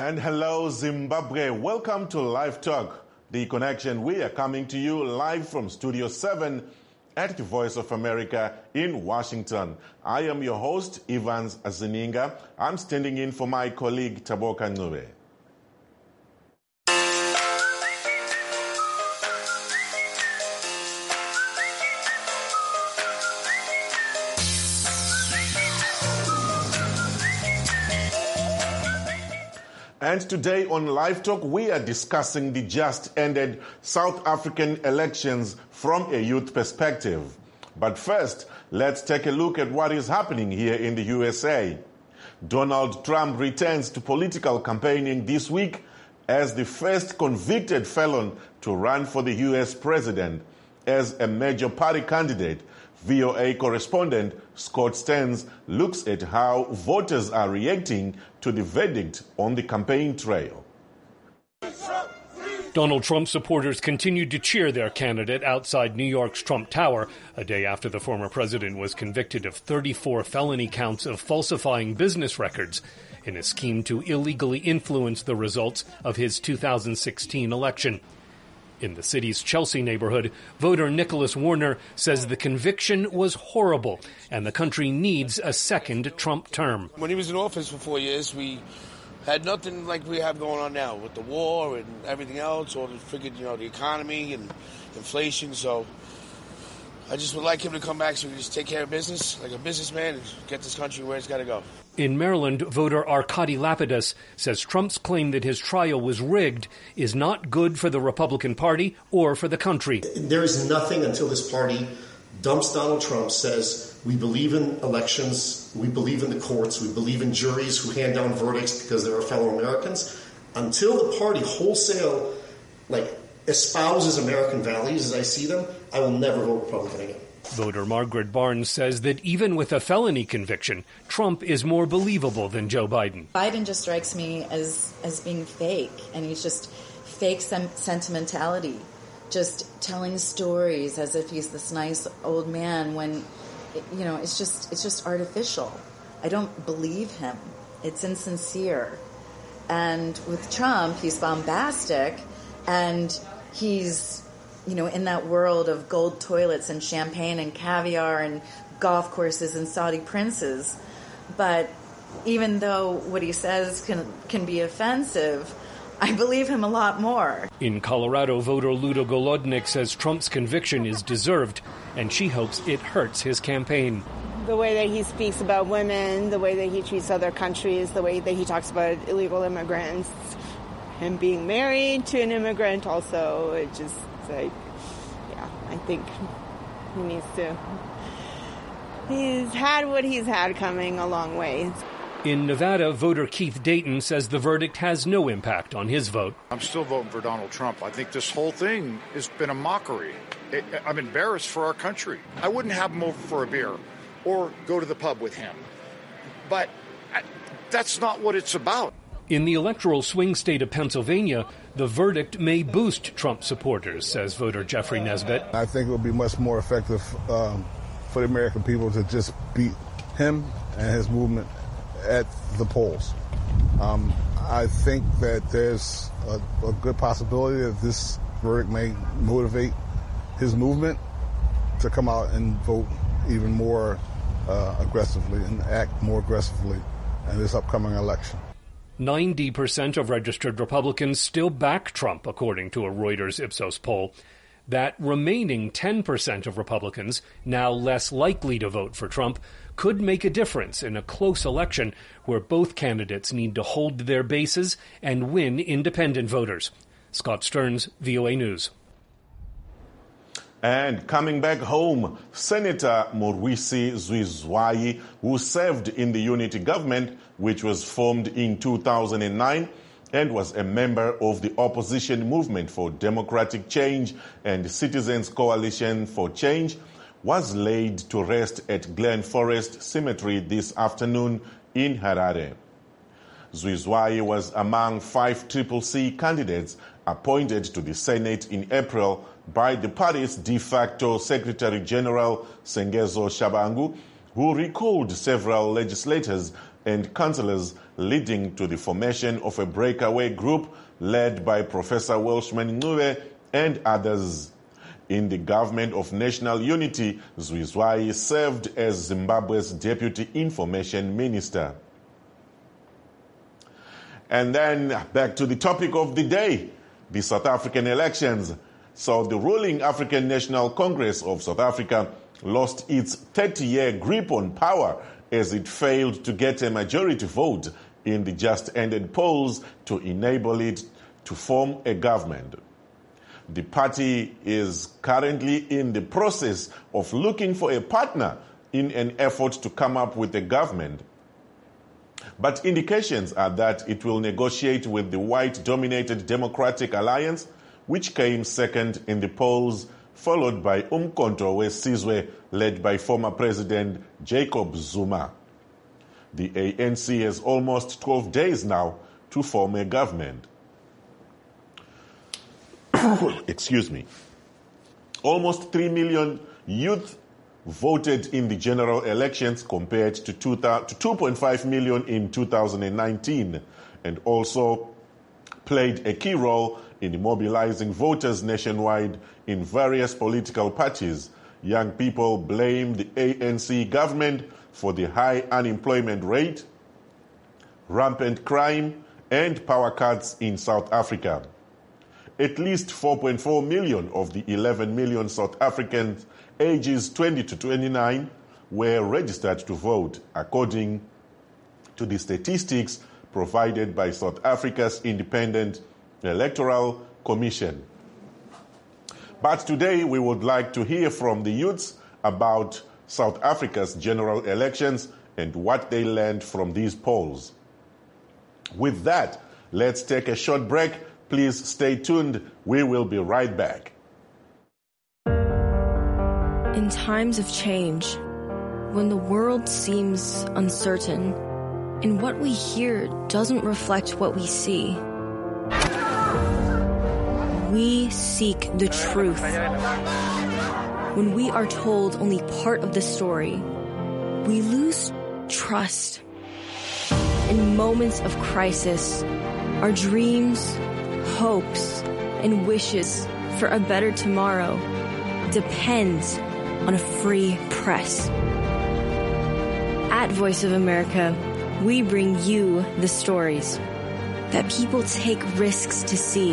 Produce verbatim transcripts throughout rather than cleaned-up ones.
And hello, Zimbabwe. Welcome to Live Talk, the connection. We are coming to you live from Studio seven at the Voice of America in Washington. I am your host, Evans Azininga. I'm standing in for my colleague, Taboka Ncube. And today on Live Talk, we are discussing the just ended South African elections from a youth perspective. But first, let's take a look at what is happening here in the U S A. Donald Trump returns to political campaigning this week as the first convicted felon to run for the U S president. As a major party candidate, V O A correspondent Scott Stearns looks at how voters are reacting to the verdict on the campaign trail. Donald Trump supporters continued to cheer their candidate outside New York's Trump Tower, a day after the former president was convicted of thirty-four felony counts of falsifying business records in a scheme to illegally influence the results of his two thousand sixteen election. In the city's Chelsea neighborhood, voter Nicholas Warner says the conviction was horrible and the country needs a second Trump term. When he was in office for four years, we had nothing like we have going on now with the war and everything else, or the figured, you know, the economy and inflation. So I just would like him to come back so we can just take care of business like a businessman and get this country where it's got to go. In Maryland, voter Arkady Lapidus says Trump's claim that his trial was rigged is not good for the Republican Party or for the country. There is nothing until this party dumps Donald Trump, says we believe in elections, we believe in the courts, we believe in juries who hand down verdicts because they're our fellow Americans. Until the party wholesale, like, espouses American values as I see them, I will never vote Republican again. Voter Margaret Barnes says that even with a felony conviction, Trump is more believable than Joe Biden. Biden just strikes me as, as being fake, and he's just fake sem- sentimentality, just telling stories as if he's this nice old man when, you know, it's just it's just artificial. I don't believe him. It's insincere. And with Trump, he's bombastic, and he's, you know, in that world of gold toilets and champagne and caviar and golf courses and Saudi princes. But even though what he says can can be offensive, I believe him a lot more. In Colorado, voter Ludo Golodnik says Trump's conviction is deserved, and she hopes it hurts his campaign. The way that he speaks about women, the way that he treats other countries, the way that he talks about illegal immigrants, him being married to an immigrant also, it just, like, yeah, I think he needs to. He's had what he's had coming a long way. In Nevada, voter Keith Dayton says the verdict has no impact on his vote. I'm still voting for Donald Trump. I think this whole thing has been a mockery. It, I'm embarrassed for our country. I wouldn't have him over for a beer or go to the pub with him. But I, that's not what it's about. In the electoral swing state of Pennsylvania, the verdict may boost Trump supporters, says voter Jeffrey Nesbitt. I think it will be much more effective um, for the American people to just beat him and his movement at the polls. Um, I think that there's a, a good possibility that this verdict may motivate his movement to come out and vote even more uh, aggressively and act more aggressively in this upcoming election. ninety percent of registered Republicans still back Trump, according to a Reuters Ipsos poll. That remaining ten percent of Republicans, now less likely to vote for Trump, could make a difference in a close election where both candidates need to hold their bases and win independent voters. Scott Stearns, V O A News. And coming back home, Senator Murwisi Zwiswayi, who served in the unity government, which was formed in two thousand nine, and was a member of the opposition movement for democratic change and Citizens Coalition for Change, was laid to rest at Glen Forest Cemetery this afternoon in Harare. Zwiswayi was among five Triple C candidates appointed to the Senate in April by the party's de facto Secretary General Sengezo Shabangu, who recalled several legislators and councillors, leading to the formation of a breakaway group led by Professor Welshman Ncube and others. In the government of national unity, Zwizwayi served as Zimbabwe's deputy information minister. And then back to the topic of the day, the South African elections. So the ruling African National Congress of South Africa lost its thirty-year grip on power as it failed to get a majority vote in the just-ended polls to enable it to form a government. The party is currently in the process of looking for a partner in an effort to come up with a government. But indications are that it will negotiate with the white-dominated Democratic Alliance, which came second in the polls, followed by Umkhonto weSizwe, led by former President Jacob Zuma. The A N C has almost twelve days now to form a government. Excuse me. Almost three million youth voted in the general elections compared to two point five million in two thousand nineteen, and also played a key role in mobilizing voters nationwide in various political parties. Young people blame the A N C government for the high unemployment rate, rampant crime, and power cuts in South Africa. At least four point four million of the eleven million South Africans ages twenty to twenty-nine were registered to vote, according to the statistics provided by South Africa's Independent Electoral Commission. But today we would like to hear from the youths about South Africa's general elections and what they learned from these polls. With that, let's take a short break. Please stay tuned. We will be right back. In times of change, when the world seems uncertain and what we hear doesn't reflect what we see, we seek the truth. When we are told only part of the story, we lose trust. In moments of crisis, our dreams, hopes, and wishes for a better tomorrow depends on a free press. At Voice of America, we bring you the stories that people take risks to see.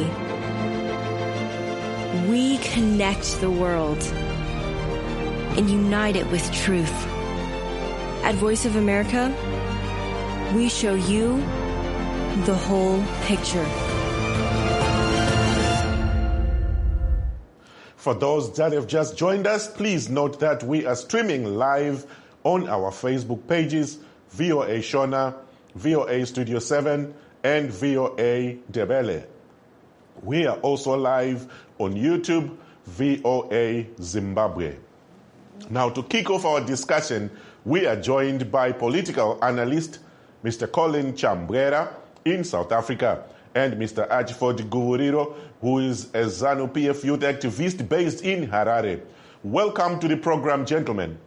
We connect the world and unite it with truth. At Voice of America, we show you the whole picture. For those that have just joined us, please note that we are streaming live on our Facebook pages, V O A Shona, V O A Studio seven, and V O A Debele. We are also live on YouTube, V O A Zimbabwe. Now, to kick off our discussion, we are joined by political analyst Mister Colin Chambwera in South Africa, and Mister Achiford Guvuriro, who is a ZANU-P F youth activist based in Harare. Welcome to the program, gentlemen.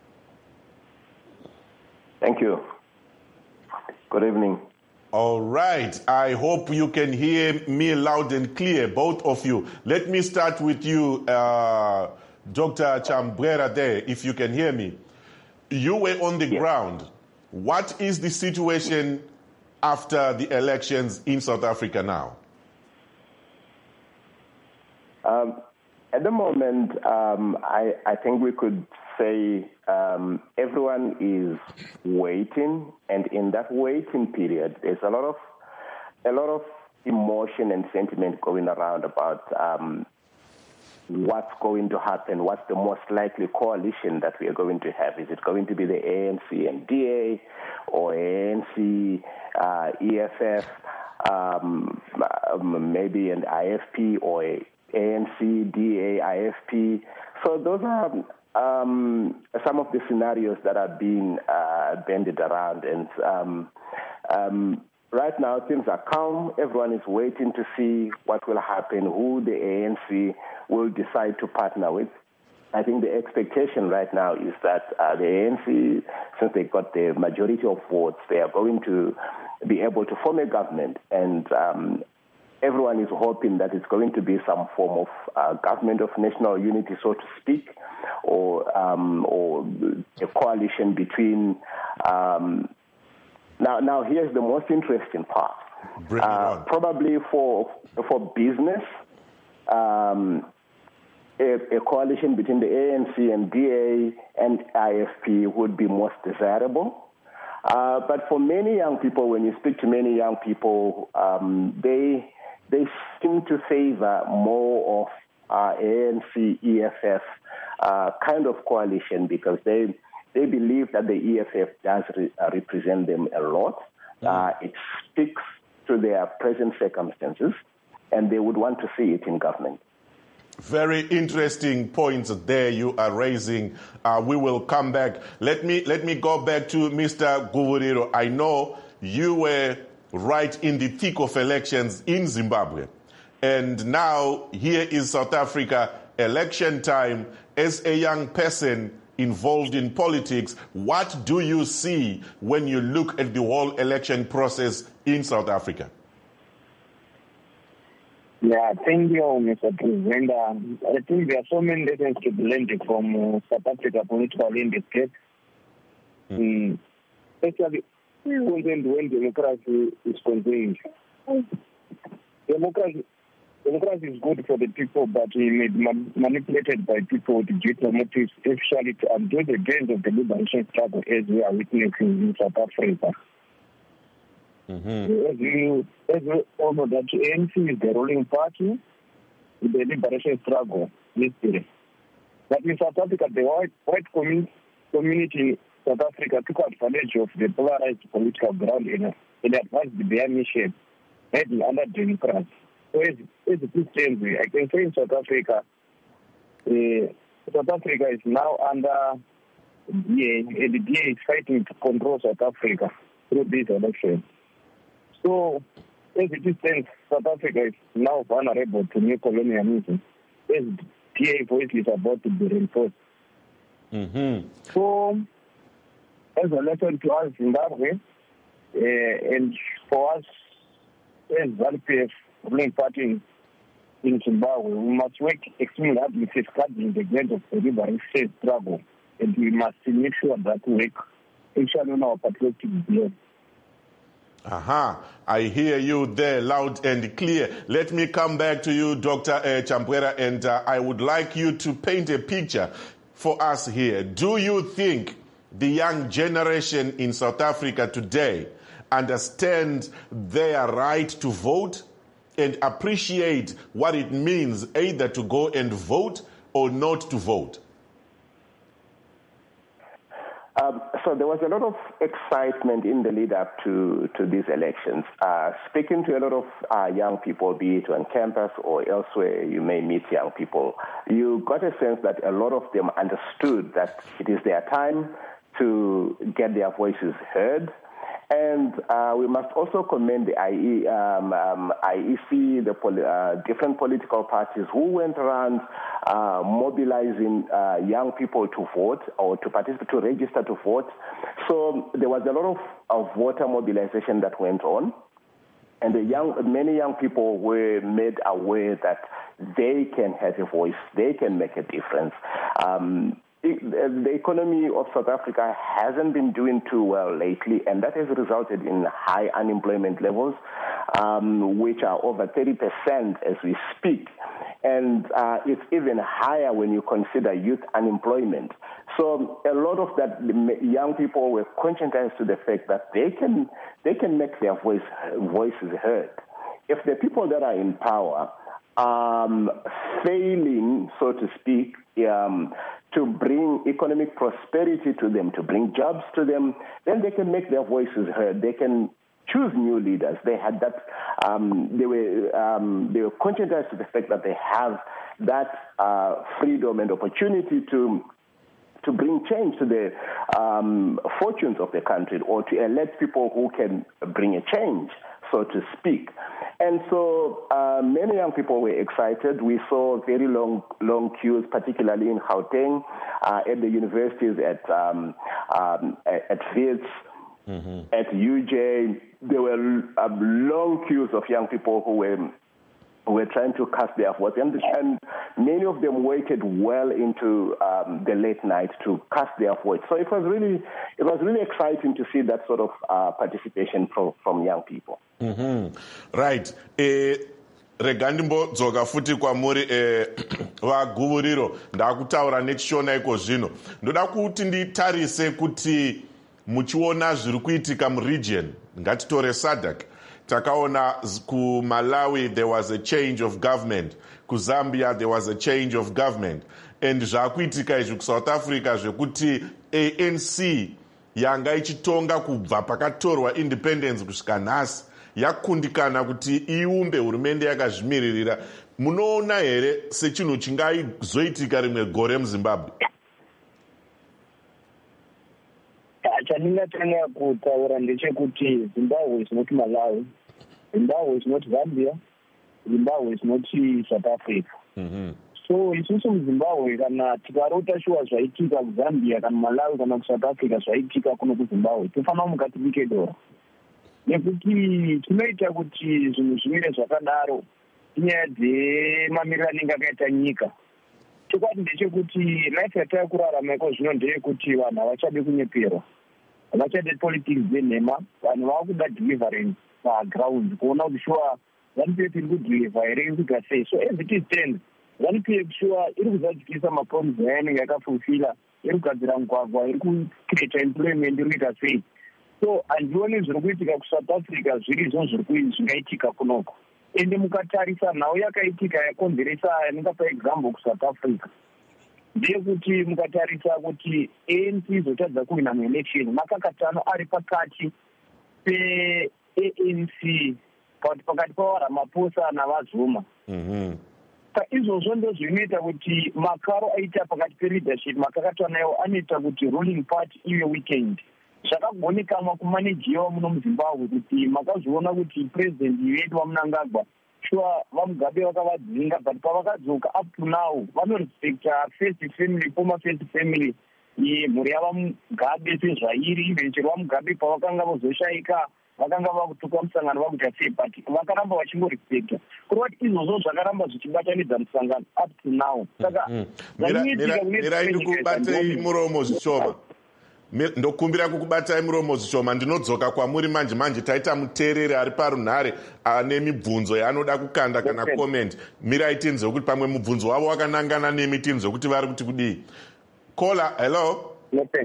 Thank you. Good evening. All right. I hope you can hear me loud and clear, both of you. Let me start with you, uh, Doctor Chambwera there, if you can hear me. You were on the yes. ground. What is the situation after the elections in South Africa now? Um, at the moment, um, I, I think we could say um, everyone is waiting, and in that waiting period, there's a lot of a lot of emotion and sentiment going around about um, what's going to happen, what's the most likely coalition that we are going to have. Is it going to be the A N C and D A, or A N C, uh, E F F, um, maybe an I F P, or a A N C, D A, I F P? So those are um, some of the scenarios that are being uh, bandied around. And um, um, right now, things are calm. Everyone is waiting to see what will happen, who the A N C will decide to partner with. I think the expectation right now is that uh, the A N C, since they got the majority of votes, they are going to be able to form a government, and um, everyone is hoping that it's going to be some form of uh, government of national unity, so to speak, or um, or a coalition between. Um, now, now here's the most interesting part. Bring it on. Uh, probably for for business. Um, A, a coalition between the A N C and D A and I F P would be most desirable. Uh, but for many young people, when you speak to many young people, um, they they seem to favor more of uh, A N C E F F uh, kind of coalition because they they believe that the E F F does re- uh, represent them a lot. Uh, it speaks to their present circumstances, and they would want to see it in government. Very interesting points there you are raising. Uh, we will come back. Let me let me go back to Mister Guvuriro. I know you were right in the thick of elections in Zimbabwe. And now here is South Africa, election time. As a young person involved in politics, what do you see when you look at the whole election process in South Africa? Yeah, thank you, Mister President. Um, I think there are so many lessons to be learned from uh, South Africa political landscape. Mm. Um, especially when, when democracy is concerned. Democracy, democracy is good for the people, but it may be man- manipulated by people with different motives, especially to undo the gains of the liberation struggle as we are witnessing in South Africa. Mm-hmm. As you, as you all know, that A N C is the ruling party in the liberation struggle yesterday. But in South Africa, the white, white community, community in South Africa took advantage of the polarized political ground and, and advanced their mission, heading under Democrats. So as, as it stands, I can say in South Africa, uh, South Africa is now under D A, and the D A is fighting to control South Africa through these elections. So, as it stands, South Africa is now vulnerable to new colonialism, as D A voice is about to be reinforced. Mm-hmm. So, as a lesson to us, Zimbabwe, uh, and for us, as ZANU-P F ruling party in, in Zimbabwe, we must work extremely hard in safeguarding the ground of the liberation struggle, and we must make sure that we work actually on our patriotic behavior. Aha, uh-huh. I hear you there loud and clear. Let me come back to you, Doctor Uh, Champwera, and uh, I would like you to paint a picture for us here. Do you think the young generation in South Africa today understand their right to vote and appreciate what it means either to go and vote or not to vote? Um, so there was a lot of excitement in the lead up to, to these elections. Uh, speaking to a lot of uh, young people, be it on campus or elsewhere, you may meet young people. You got a sense that a lot of them understood that it is their time to get their voices heard. And uh, we must also commend the I E, um, um, I E C, the poli- uh, different political parties who went around uh, mobilizing uh, young people to vote or to participate, to register to vote. So there was a lot of, of voter mobilization that went on. And the young, many young people were made aware that they can have a voice, they can make a difference. Um, The economy of South Africa hasn't been doing too well lately, and that has resulted in high unemployment levels, um, which are over thirty percent as we speak. And uh, it's even higher when you consider youth unemployment. So a lot of that, young people were conscientized to the fact that they can they can make their voice voices heard. If the people that are in power um, failing, so to speak, um, to bring economic prosperity to them, to bring jobs to them, then they can make their voices heard. They can choose new leaders. They had that. Um, they were um, they were conscientized to the fact that they have that uh, freedom and opportunity to to bring change to the um, fortunes of the country, or to elect people who can bring a change, so to speak. And so uh, many young people were excited. We saw very long, long queues, particularly in Gauteng, uh, at the universities, at um, um, at, at Wits, mm-hmm. at U J. There were uh, long queues of young people who were who were trying to cast their votes, and, and many of them waited well into um, the late night to cast their votes. So it was really, it was really exciting to see that sort of uh, participation from, from young people. Mm-hmm. Right. Eh, rega ndimbodzoka futi kwamuri eh, vaguvuriro ndakutaura nechishona iko zvino ndoda kuti nditarise kuti muchiona zviri kuitika muregion ngatitore SADC. Takaona ku Malawi there was a change of government, ku Zambia there was a change of government, and zvakuitika izvi ku South Africa zvekuti A N C yanga ichitonga kubva pakatorwa independence kusvika nhasi yakundikana kuti iumbe hurumende yakazvimiririra. Munoona here sechinhu chingazoitika rimwe gore muZimbabwe? Chandingatanga kutaura ndechekuti Zimbabwe is not Malawi, Zimbabwe is not Zambia, Zimbabwe is not South Africa. Mm-hmm. So isusu muZimbabwe kana tikarota shuwa zvaitika kuZambia kana Malawi kana kuSouth Africa zvaitika kuno kuZimbabwe tofanira mukatibike dora nekuti tinoita kuti zvinhu zvimire zvakadaro inyaya dzemamiriro anenge akaita nyika. Chokwadi ndechekuti life yatakurarama iko zvino ndeyekuti vanhu havachade kunyeperwa, havachade politics dzenhema, vanhu vakuda deliverance paground kuona kuti shuwa ZANU-P F iri kudhirivha here iri kuita sei. So as it is stand, ZANU-P F shuwa iri kuzadzikisa mapromise ayanenge yakafulfila, iri kugadzira mugwagwa, iri kucreata employment, iri kuita sei. So handioni zviri kuitika kuSouth Africa zviri izvo zviri zvingaitika kunoko. Ende mukatarisa nhau yakaitika yakonzeresa yaningapa example kuSouth Africa ndeyekuti mukatarisa kuti A N C izotadza kuwina muelection makakatano ari pakati pe-A N C pakati paRamaphosa navaZuma. Mm-hmm. Izvozvo ndo zvinoita kuti makaro aita pakati pe-leadership makakatano iwo anoita kuti ruling party ive weekend. Zvakagonekamwa kumanejiwa muno muZimbabwe kuti makazviona kuti president wedu vaMnangagwa shuwa vaMugabe vakavadzinga but pavakadzoka up to now vanorespecta first family, former first family yemhuri yavaMugabe sezvairi, even chero vaMugabe pavakanga vozoshaika vakanga vakutuka musangano vakuita sei but vakaramba vachingorespecta kureva kuti izvozvo zvakaramba zvichibatanidza musangano up to now. Saka mirai ndikubatei muromo zvishoma ndokumbira kukubatai muromo zvishoma. Ndinodzoka kwamuri manje manje. Taita muteereri ari parunhare ane mibvunzo yaanoda kukanda kana comment. Mirai tinzwe kuti pamwe mubvunzo wavo wakanangana nemi, tinzwe kuti vari kuti kudii. Caller, hello. Okay.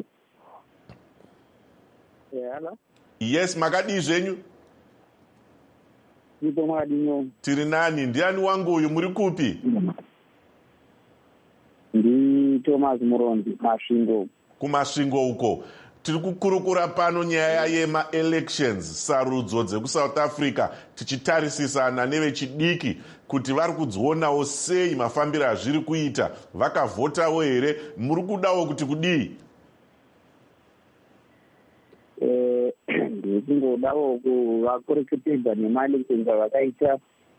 Yeah, hello. Yes, makadii zvenyu? Nditomadinyo. Tiri nani? Ndiani wangu uyu, muri kupi? Ndi Thomas Murondi, Masvingo. Kumasvingo uko tiri kukurukura pano nyaya yema-elections, sarudzo dzekusouth Africa, tichitarisisana nevechidiki kuti vari kudzionawo sei mafambiro azviri kuita, vakavhotawo here, muri kudawo kuti kudii? Ndichingodawo kuvakoreketedza nema-elections avakaita.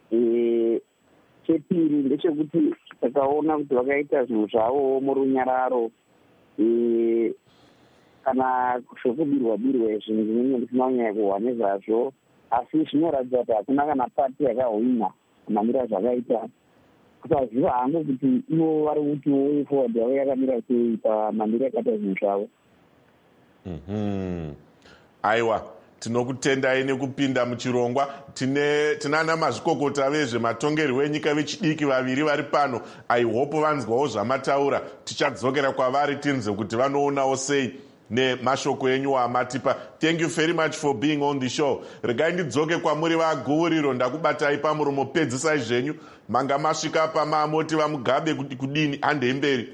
Chepiri ndechekuti takaona kuti vakaita zvinhu zvavo murunyararo. E, kana zvokubirwa birwa izvi ndinenge ndisina kunyanya kuhwa nezvazvo, asi zvinoratidza kuti hakuna kana pati yakahwina kumamira zvakaita kusaziva hangu kuti ivo vari kuti way forward yavo yakamira sei pamamira akaita zvinhu zvavo. Aiwa, tinokutendai nekupinda muchirongwa. Tine tinana mazvikokota vezvematongerwo enyika vechidiki vaviri vari pano. I hope vanzwawo zvamataura. Tichadzokera kwavari tinzwe kuti vanoonawo sei nemashoko enyu amatipa. Thank you very much for being on the show. Regai ndidzoke kwamuri vaguvuriro, ndakubatai pamuromo, pedzisai zvenyu. Manga masvika pamamoti vaMugabe kuti kudini handei mberi.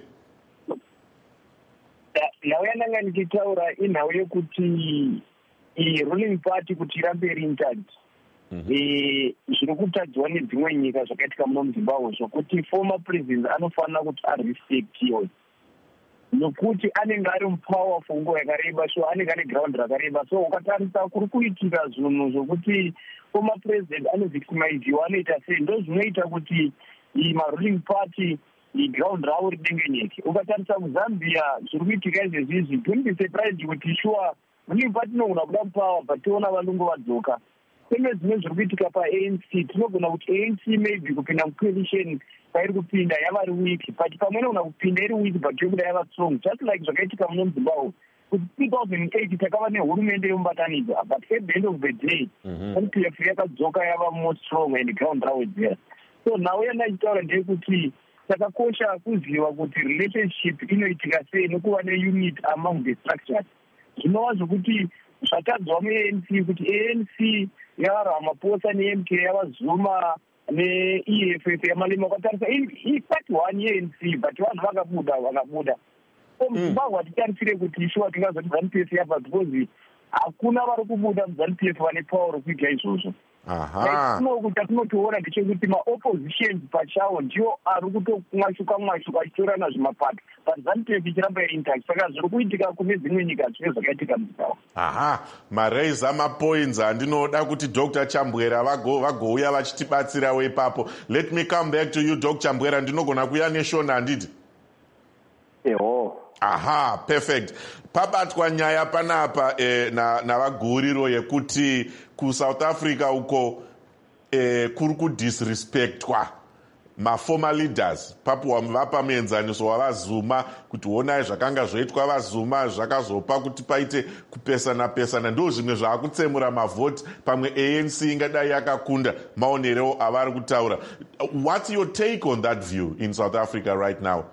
Nhau yandanga ndichitaura inhau yekuti i-ruling party kuti irambe iri intact. Zviri kutadzwa nedzimwe nyika zvakaitika muno muZimbabwe zvokuti former president anofanira kuti arespectiwe. nokuti anenge ari mupowerful nguva yakareba, so anenge ane ground rakareba. So ukatarisa kuri kuitika zvinhu zvokuti former president anovictimiziwa anoita sei, ndo zvinoita kuti maruling party ground ravo ridengenyeke. Ukatarisa kuZambia zviri kuitika izvezvizvi, don't be surprised kuti sure ruling party inogona kuda mupower, but tiona valungu vadzoka. Seme zvimwe zviri kuitika paA N C, tinogona kuti A N C maybe kupinda mucoalition pairi kupinda yavari weak, but pamwe inogona kupinda iri weak but yokuda yava strong, just like zvakaitika muno muZimbabwe. Kuti two thousand eight takava nehurumende yomubatanidzwa, but at the end of the day N P F yakadzoka yava more strong and ground ravo there. So now yana ichitaura ndeyekuti takakosha kuziva kuti relationship inoitika sei nekuva neunit among the structures. Zvinova zvokuti zvatadzwa muA N C kuti A N C yava Ramaphosa neM K yava Zuma neE F F yamalema. Ukatarisa ipati one yeA N C but vanhu vakabuda vakabuda. So muZimbabwe hatitarisire kuti shuwa tingazoti ZANU P F yabva because hakuna vari kubuda muZANU P F vane power rokuita izvozvo. Kuti atinotoona ndechekuti maoppositions pachawo ndiwo ari kutomwashuka mwashuka achitorana zvimapato, but ZANU P F ichiramba intact. Saka zviri kuitika kune dzimwe nyika zvine zvakaitika muZimbabwe. Aha, maraiza mapoints andinoda kuti Doctor Chambwera vagouya vachitibatsirawo ipapo. Let me come back to you Doctor Chambwera, ndinogona kuya neshona handiti? Eho. Aha, perfect. Pabatwa nyaya panapa eh, na navaguriro yekuti ku South Africa uko eh, kuri kudisrespectwa ma-former leaders. Papuwa mvapa muenzaniso wavazuma kuti onai zvakanga zvoitwa vazuma zvakazopa kuti paite kupesana pesana, ndo zvimwe zvakutsemura mavhoti pamwe A N C ingadai yakakunda maonerewo avari kutaura. What's your take on that view in South Africa right now?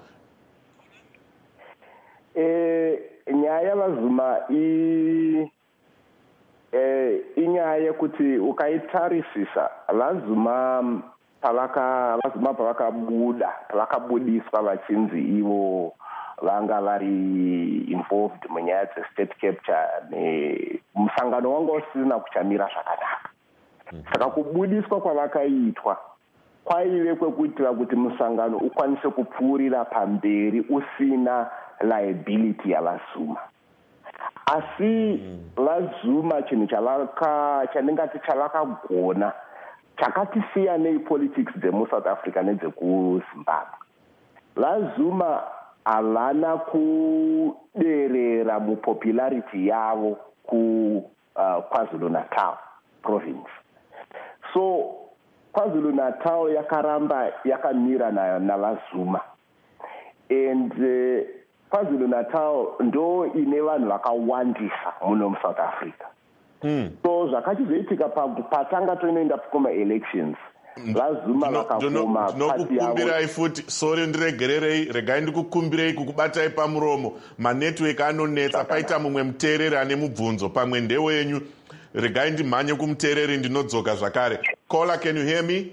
Eh, nyaya vazuma i eh, inyaya yekuti ukaitarisisa vazuma pavaka vazuma pavakabuda pavakabudiswa vachinzi ivo vanga vari involved munyaya dzestate capture nemusangano wanga usina kuchamira zvakanaka. Saka kubudiswa kwavakaitwa kwaive kwekuitira kuti musangano ukwanise kupfuurira pamberi usina liability yavazuma. Asi vazuma chinhu chandingati chavakagona chakatisiya nepolitics dzemuSouth Africa nedzekuZimbabwe. Vazuma havana kuderera mupopularity yavo ku uh, KwaZulu Natal province. So KwaZulu Natal yakaramba yakamira navazuma, and uh, KwaZulu Natal ndo ine vanhu vakawandisa muno muSouth Africa. Mm. So zvakachizoitika patanga toinoenda kuma-elections vazuma vakakoma ndinokukumbirai futi, sorry ndiregererei, regai ndikukumbirei kukubatai pamuromo, manetwork anonetsa, paita mumwe muteereri ane mubvunzo pamwe ndewenyu, regai ndimhanye kumuteereri ndinodzoka zvakare. Caller, can you hear me?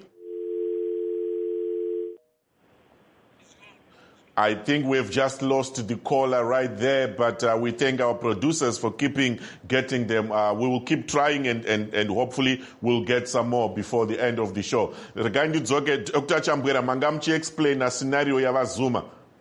I think we've just lost the caller right there, but uh, we thank our producers for keeping getting them. Uh, we will keep trying and, and, and hopefully we'll get some more before the end of the show. Regarding Doctor Chambwera, mangamchi explain a scenario ya vazuma.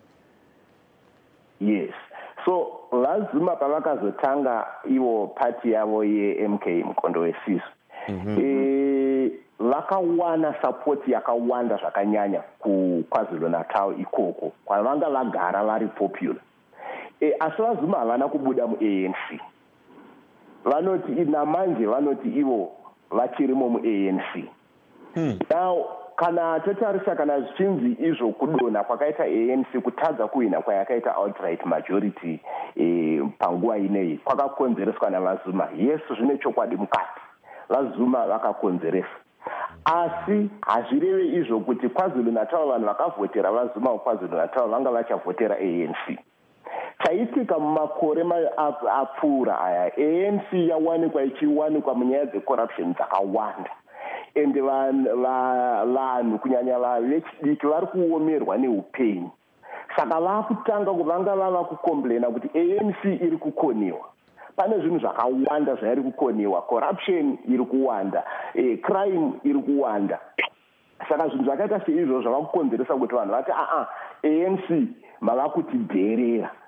Yes. So vazuma pavakazotanga ivo party yavo yeM K mkondo wesisu. Mm-hmm. E, vakawana support yakawanda zvakanyanya kuKwaZulu Natal ikoko kwavanga vagara vari popular. E, asi vazuma havana kubuda muA N C. Vanoti namanje vanoti ivo vachirimo muA N C. Hmm. Now kana totarisa kana zvichinzi izvo kudona kwakaita A N C kutadza kuhina kwayakaita outright majority e, panguva inei kwakakonzereswa navazuma. Yes, zvine chokwadi mukati. Vazuma vakakonzeresa. Asi hazvirevi izvo kuti KwaZulu Natal vanhu vakavhotera vazuma kuKwaZulu Natal vanga vachavhotera A N C. Chaitika mumakore apfuura aya, A N C yawanikwa ichiwanikwa munyaya dzecorruption dzakawanda. Ende vanhu kunyanya vechidiki vari kuomerwa neupenyu. Saka vakutanga kuvanga vava kukomplaina kuti A N C iri kukoniwa. Pane zvinhu zvakawanda zvairi kukoniwa, corruption iri kuwanda, eh, crime iri kuwanda. Saka zvinhu zvakaita seizvo zvava kukonzeresa kuti vanhu vati a a A N C mava kutidherera.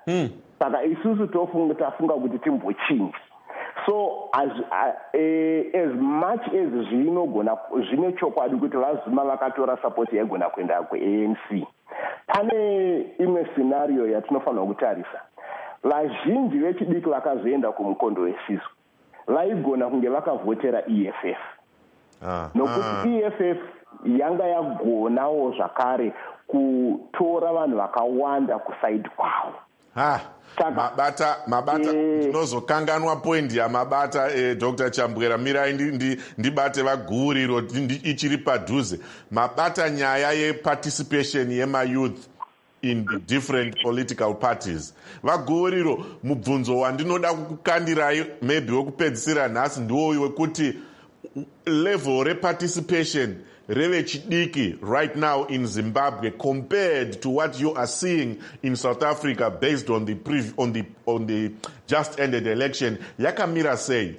mm. Saka isusu tofunga tafunga kuti timbochinja. So as uh, as much as zvinogona zvine chokwadi kuti lazima vakatora support yaigona kuenda kwe-A N C, pane imwe scenario yatinofanira kutarisa. Vazhinji vechidiki vakazoenda kumukondo wesizwe vaigona kunge vakavhotera E F F, ah, nokuti ah. E F F yanga yagonawo zvakare kutora vanhu vakawanda kusaidi kwavo. Ha, mabata mabata ndinozokanganwa e, point yamabata e, Doctor Chambwera mirai ndi ndibate vaguriro ichiri padhuze. Mabata nyaya yeparticipation yemayouth in the different political parties. Vaguriro mubvunzo wandinoda kukandirai maybe wekupedzisira nhasi ndiwo wekuti level reparticipation revechidiki right now in Zimbabwe compared to what you are seeing in South Africa based on the pre- on the on the just ended election, yakamira sei?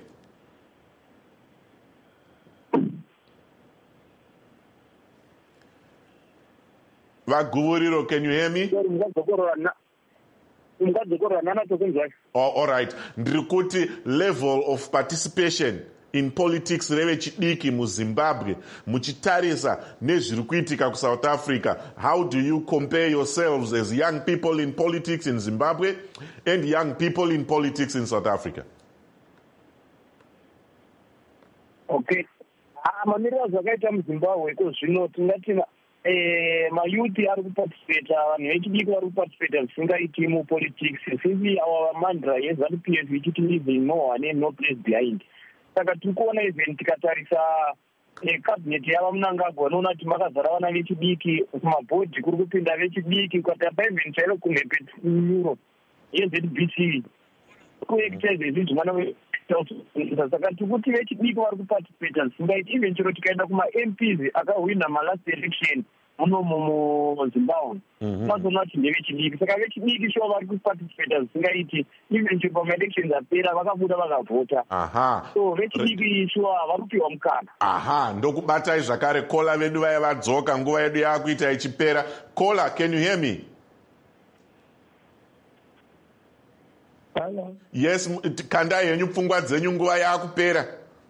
Vaguriro, can you hear me? Oh, all right. Ndikuti level of participation in politics revechidiki mu Zimbabwe muchitarisa nezviri kuitika ku South Africa, how do you compare yourselves as young people in politics in Zimbabwe and young people in politics in South Africa? Okay, mamiriro zvakaita muZimbabwe ko zvino tingati eh mayuthi ari kuparticipate, vanhu vechidiki vari kuparticipate zvisingaiti mu politics, since our mantra yeZANU P F ichiti leaving no one and no place behind. Saka tikuona even tikatarisa cabinet yava Mnangagwa unoona kuti makazara vana vechidiki kumabhodhi, kuri kupinda vechidiki, ukatapa even chairo kumhepe Europe yeZ B C kuactize izvi mwana. Saka tikuti vechidiki vari kuparticipate zvisingaiti, even chero tikaenda kuma-M Ps akahwina malast election muno muZimbabwe mazoona kuti ndevechidiki. Saka vechidiki sho vari kuparticipate zvisingaiti, even chero pama-elections apera vakabuda vakavhota. So vechidiki sho vari kupiwa mukana. Aha, ndokubatai zvakare kola vedu vaya vadzoka nguva yedu yakuita ichipera. Kola, can you hear me? Hello. Yes, kandai henyu pfungwa dzenyu nguva yakupera.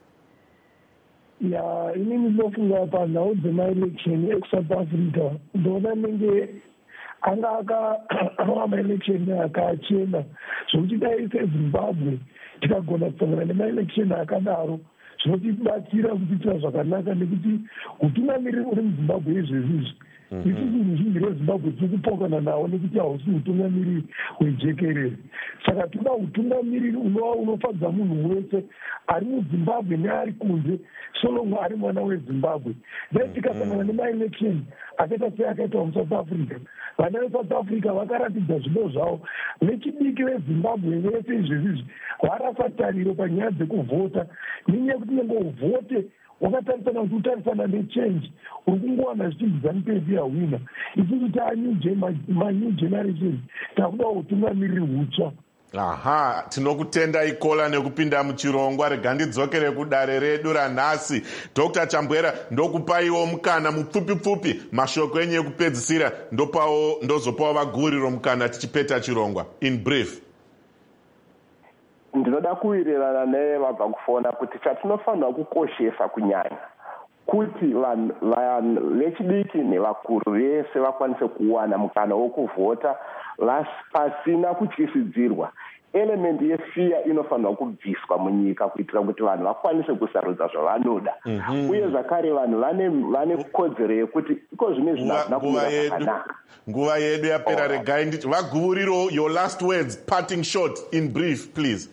Ya, inini ndofunga panhau dzema-election ekusouth Africa ndona nenge anga aka ma-election akachena zvokuti dai seZimbabwe tikagona kusangana nema-election akadaro zvinotibatsira kutiitira zvakanaka, nekuti utungamiriri uri muZimbabwe izvezvizvi isusu ruzhinji rweZimbabwe tiri kupokana nawo nekuti hausi utungamiriri hwejekerere. Saka toda utungamiriri unova unofadza munhu wese ari muZimbabwe neari kunze, solongo ari mwana weZimbabwe. Then tikasangana nema-election akaita seakaita muSouth Africa, vana veSouth Africa vakaratidza zvido zvavo. Vechidiki veZimbabwe vese izvezvizvi varasa tariro panyaya dzekuvhota, nenyaya yekuti nenge uvhote wakatarisana kuti utarisana nechange, uri kungowana zvichibva ZANU P F yahwina. Isusu tanew generation takuda utungamiriri hutsva. Aha, tinokutenda ikola nekupinda muchirongwa. Rega ndidzokere kudare redu ranhasi. Doctor Chambwera, ndokupaiwo mukana mupfupi pfupi, mashoko enyu ekupedzisira ndopawo ndozopawo vaguriro mukana tichipeta chirongwa. In brief. Ndinoda kuwirirana nevabva kufona kuti chatinofanira kukoshesa kunyanya kuti vanhu vechidiki nevakuru vese vakwanise kuwana mukana wokuvhota pasina kutyisidzirwa. Elementi yefear inofanira kubviswa munyika kuitira kuti vanhu vakwanise kusarudza zvavanoda. Uye zvakare vanhu vane kodzero yekuti iko zvine zvinazvina kumira zvakanaka. Nguva yedu yapera. Regai nditi vaguriro, your last words, parting shot in brief please.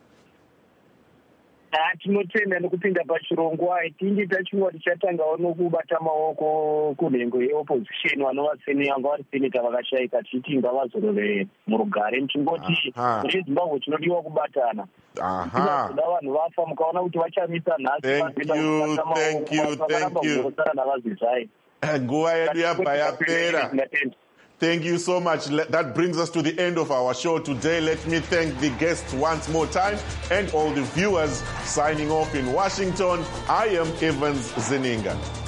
Tinotenda nekupinda pachirongwa, tingi tachinwa tichatangawo nokubata maoko kunhengo yeopposition vanova vanga vari seneta vakashayika, tichiti ngavazorore murugare. Tichingoti reZimbabwe tinodiwa kubatana. Tinozoda vanhu vafa mukaona kuti vachamisa nhasi navazvizai. Nguva yedu yabva yapera. Thank you so much. That brings us to the end of our show today. Let me thank the guests once more time and all the viewers. Signing off in Washington, I am Evans Zeninga.